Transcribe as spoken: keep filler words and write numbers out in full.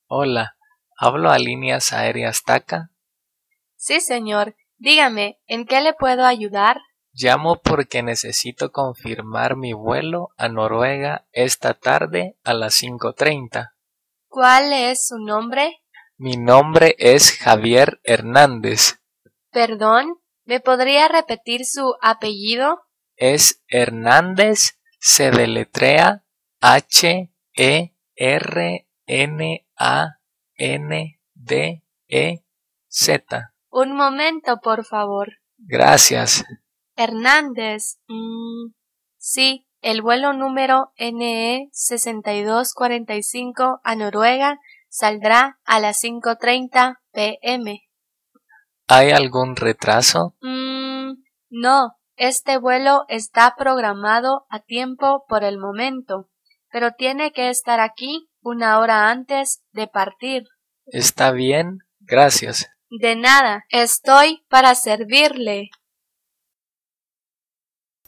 Hola, ¿hablo a Líneas Aéreas TACA? Sí, señor. Dígame, ¿en qué le puedo ayudar? Llamo porque necesito confirmar mi vuelo a Noruega esta tarde a las cinco treinta. ¿Cuál es su nombre? Mi nombre es Javier Hernández. Perdón, ¿me podría repetir su apellido? Es Hernández, se deletrea H E R N A N D E Z. Un momento, por favor. Gracias. Hernández. Mm, sí, el vuelo número N E sesenta y dos cuarenta y cinco a Noruega saldrá a las cinco treinta pm. ¿Hay algún retraso? Mm, no, este vuelo está programado a tiempo por el momento, pero tiene que estar aquí una hora antes de partir. Está bien, gracias. De nada, estoy para servirle.